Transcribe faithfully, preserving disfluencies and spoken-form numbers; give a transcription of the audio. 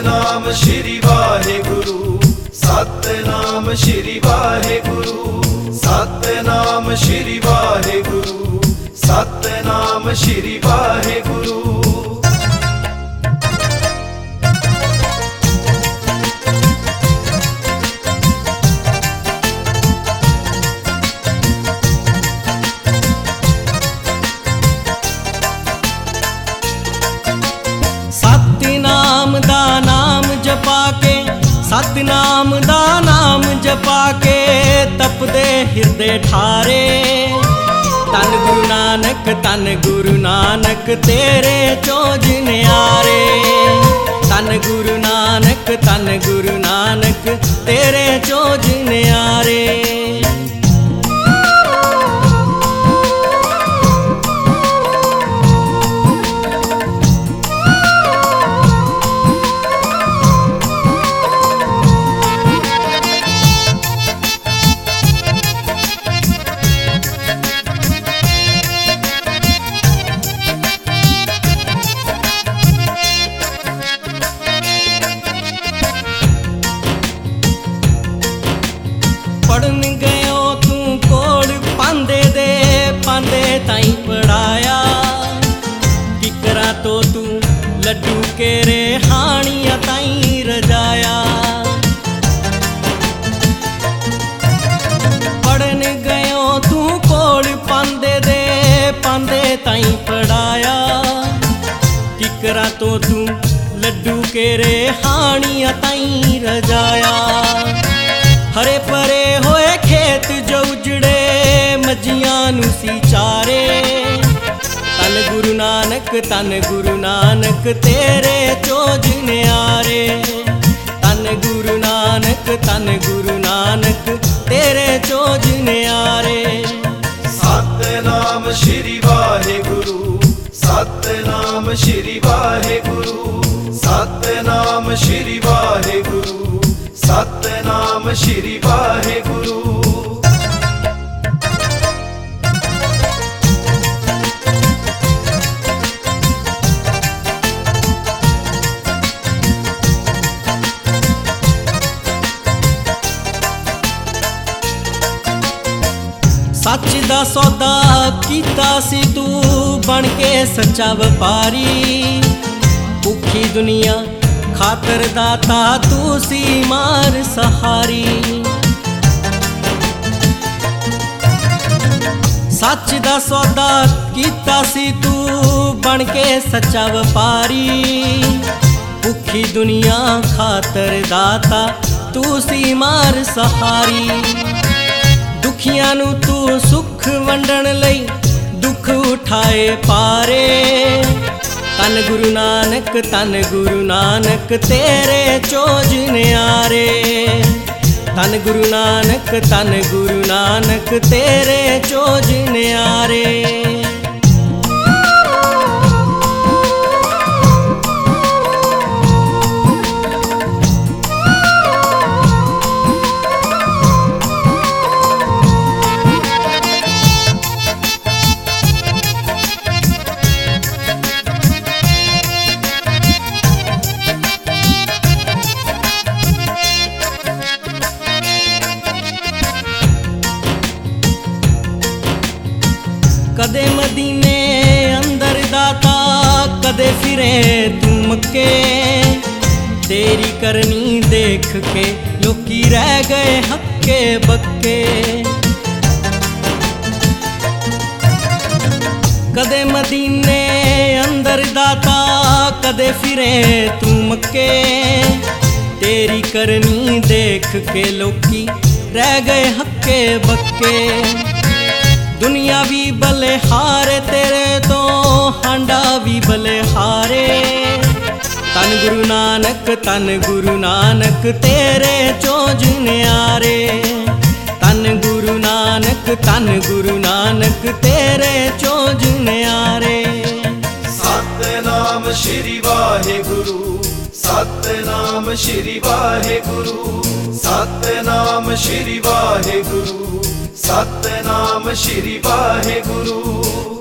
सतनाम श्री वाहेगुरु, सतनाम श्री वाहेगुरु, सतनाम श्री वाहेगुरु, सतनाम श्री वाहेगुरु। सतनाम दा नाम जपा के, सतनाम दा नाम जपा के तपदे हिरदे ठारे। तन गुरु नानक तन गुरु नानक तेरे चोज न्यारे। तन गुरु नानक तन गुरु नानक तेरे चोज न्यारे। पढ़न गयो तू कोड़ पांदे दे, पांदे ताई पढ़ाया। किकरा तो तू लड्डू केरे हानिया ताई रजाया। पढ़न गयो तू कोड़ पांदे दे, पांदे ताई पढ़ाया। किकरा तो तू लड्डू केरे हानिया ताई रजाया। हरे परे होए खेत जो उजड़े मजियां नू सी चारे। तन गुरु नानक तन गुरु नानक तेरे चोज न्यारे। तन गुरु नानक तन गुरु नानक तेरे चोज न्यारे। सतनाम श्री वाहेगुरु, सतनाम श्री वाहेगुरु, सतनाम श्री वाहेगुरु, सतनाम श्री वाहेगुरु। सच दा सौदा कीता सी तू बन के सच्चा व्यापारी। भुखी दुनिया खातर दाता तू सी मार सहारी। सच दा सौदा कीता सी तू बन के सच्चा व्यापारी। भुखी दुनिया खातर दाता तू सी मार सहारी। दुखियां नू तू सुख वंडन लई दुख उठाए पारे। तन गुरु नानक तन गुरु नानक तेरे चोज न्यारे। तन गुरु नानक तन गुरु नानक तेरे चोज न्यारे। कदे मदीने अंदर दाता कदे फिरे तू मक्के। तेरी करनी देख के लोकी रह गए हक्के बक्के। कदे मदीने अंदर दाता कदे फिरे तू मक्के। तेरी करनी देख के लोकी रह गए हक्के बक्के। दुनिया भी भले हारे तेरे तो हांडा भी भले हारे। तन गुरु नानक तन गुरु नानक तेरे चोज न्यारे। तन गुरु नानक तन गुरु नानक तेरे चोज न्यारे। सतनाम श्री वाहेगुरु, सतनाम श्री वाहेगुरु, सतनाम श्री वाहेगुरु, सतनाम श्री वाहेगुरु।